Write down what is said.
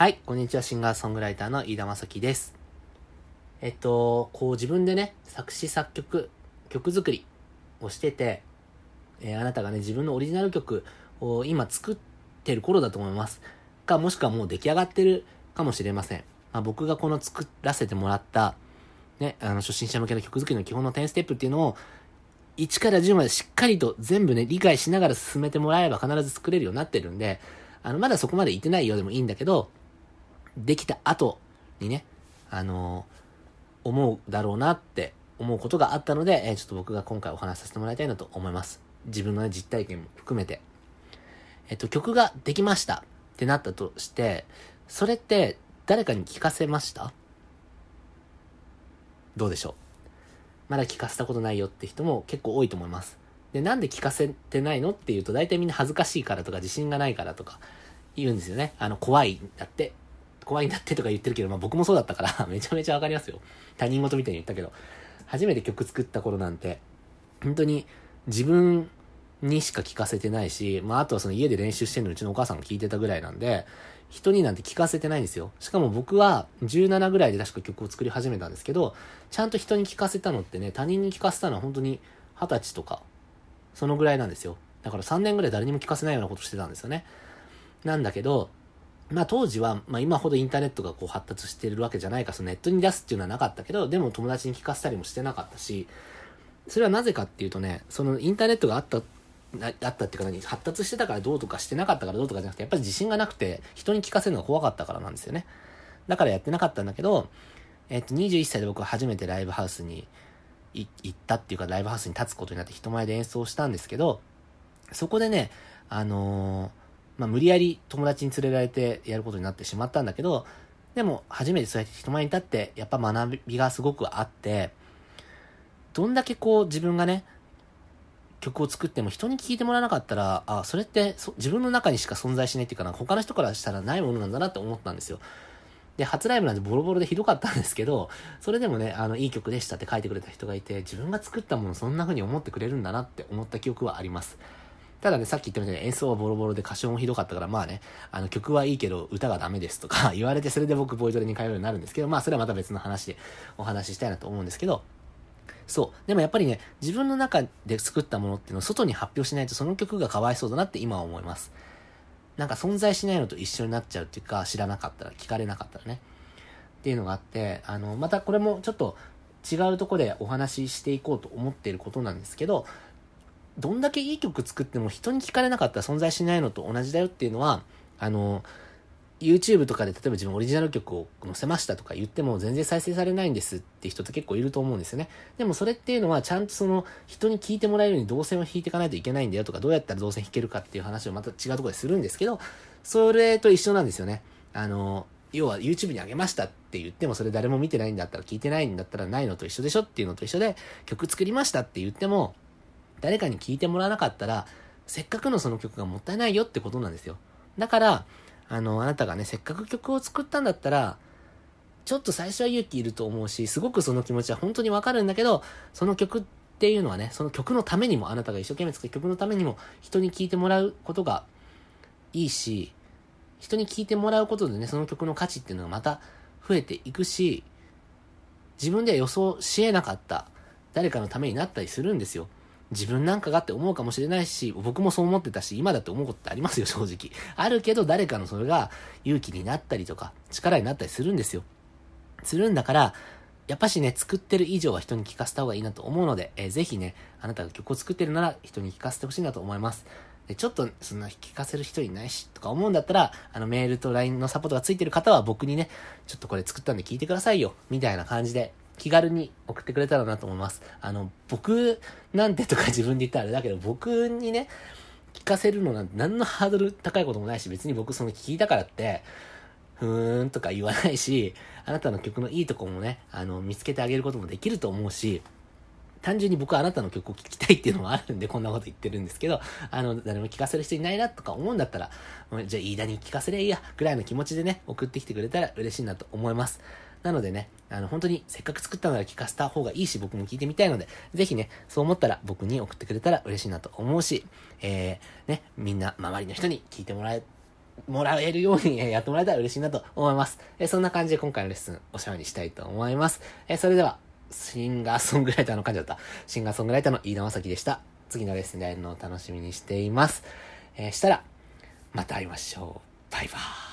はい、こんにちは。シンガーソングライターの飯田正樹です。自分でね、作詞作曲、曲作りをしてて、あなたがね、自分のオリジナル曲を今作ってる頃だと思います。もしくはもう出来上がってるかもしれません。僕がこの作らせてもらった、ね、初心者向けの曲作りの基本の10ステップっていうのを、1から10までしっかりと全部ね、理解しながら進めてもらえば必ず作れるようになってるんで、まだそこまでいってないようでもいいんだけど、できた後にね、思うだろうなって思うことがあったので、ちょっと僕が今回お話しさせてもらいたいなと思います。自分の、ね、実体験も含めて。曲ができましたってなったとして、それって誰かに聞かせました？どうでしょう？まだ聞かせたことないよって人も結構多いと思います。で、なんで聞かせてないのっていうと、大体みんな恥ずかしいからとか自信がないからとか言うんですよね。怖いんだってとか言ってるけど、僕もそうだったからめちゃめちゃわかりますよ。他人事みたいに言ったけど、初めて曲作った頃なんて本当に自分にしか聞かせてないし、あとはその家で練習してるのうちのお母さんが聞いてたぐらいなんで、人になんて聞かせてないんですよ。しかも僕は17ぐらいで確か曲を作り始めたんですけど、ちゃんと人に聞かせたのってね、他人に聞かせたのは本当に20歳とかそのぐらいなんですよ。だから3年ぐらい誰にも聞かせないようなことしてたんですよね。なんだけど当時は、今ほどインターネットが発達してるわけじゃないから、そのネットに出すっていうのはなかったけど、でも友達に聞かせたりもしてなかったし、それはなぜかっていうとね、そのインターネットがあったっていうか、発達してたからどうとかしてなかったからどうとかじゃなくて、やっぱり自信がなくて、人に聞かせるのが怖かったからなんですよね。だからやってなかったんだけど、21歳で僕は初めてライブハウスに行ったっていうか、ライブハウスに立つことになって人前で演奏したんですけど、そこでね、無理やり友達に連れられてやることになってしまったんだけど、でも初めてそうやって人前に立ってやっぱ学びがすごくあって、どんだけ自分がね曲を作っても人に聞いてもらわなかったら、それって自分の中にしか存在しないっていうか他の人からしたらないものなんだなって思ったんですよ。で、初ライブなんてボロボロでひどかったんですけど、それでもね、いい曲でしたって書いてくれた人がいて、自分が作ったものそんな風に思ってくれるんだなって思った記憶はあります。ただね、さっき言ったみたいに演奏はボロボロで歌唱もひどかったから曲はいいけど歌がダメですとか言われて、それで僕ボイトレに通うようになるんですけど、それはまた別の話でお話ししたいなと思うんですけど、でもやっぱりね、自分の中で作ったものっていうのを外に発表しないとその曲がかわいそうだなって今は思います。存在しないのと一緒になっちゃうっていうか、知らなかったら、聞かれなかったらねっていうのがあって、またこれもちょっと違うところでお話ししていこうと思っていることなんですけど、どんだけいい曲作っても人に聞かれなかったら存在しないのと同じだよっていうのは、YouTube とかで例えば自分オリジナル曲を載せましたとか言っても全然再生されないんですって人って結構いると思うんですよね。でもそれっていうのはちゃんとその人に聞いてもらえるように動線を弾いていかないといけないんだよとか、どうやったら動線弾けるかっていう話をまた違うところでするんですけど、それと一緒なんですよね。要は YouTube に上げましたって言ってもそれ誰も見てないんだったら、聞いてないんだったらないのと一緒でしょっていうのと一緒で、曲作りましたって言っても誰かに聞いてもらわなかったらせっかくのその曲がもったいないよってことなんですよ。だからあなたがね、せっかく曲を作ったんだったらちょっと最初は勇気いると思うし、すごくその気持ちは本当にわかるんだけど、その曲っていうのはね、その曲のためにも、あなたが一生懸命作る曲のためにも人に聴いてもらうことがいいし、人に聴いてもらうことでね、その曲の価値っていうのがまた増えていくし、自分では予想し得なかった誰かのためになったりするんですよ。自分なんかがって思うかもしれないし、僕もそう思ってたし、今だって思うことってありますよ、正直。あるけど誰かのそれが勇気になったりとか力になったりするんですよ。するんだから、やっぱしね、作ってる以上は人に聞かせた方がいいなと思うので、ぜひね、あなたが曲を作ってるなら人に聞かせてほしいなと思います。で、ちょっとそんな聞かせる人いないしとか思うんだったら、メールと LINE のサポートがついてる方は僕にね、ちょっとこれ作ったんで聞いてくださいよみたいな感じで気軽に送ってくれたらなと思います。僕なんてとか自分で言ったらあれだけど、僕にね聞かせるのなんて何のハードル高いこともないし、別に僕その聞いたからってふーんとか言わないし、あなたの曲のいいとこもね、見つけてあげることもできると思うし、単純に僕はあなたの曲を聴きたいっていうのもあるんでこんなこと言ってるんですけど、誰も聴かせる人いないなとか思うんだったら、じゃあ飯田に聴かせりゃいいやぐらいの気持ちでね、送ってきてくれたら嬉しいなと思います。なのでね、本当にせっかく作ったなら聴かせた方がいいし、僕も聴いてみたいので、ぜひね、そう思ったら僕に送ってくれたら嬉しいなと思うし、みんな周りの人に聴いてもらえもらえるようにやってもらえたら嬉しいなと思います。そんな感じで今回のレッスンおしゃべりしたいと思います。それでは、シンガーソングライターの感じだった。シンガーソングライターの飯田正樹でした。次のレッスンで会えるのを楽しみにしています。したら、また会いましょう。バイバーイ。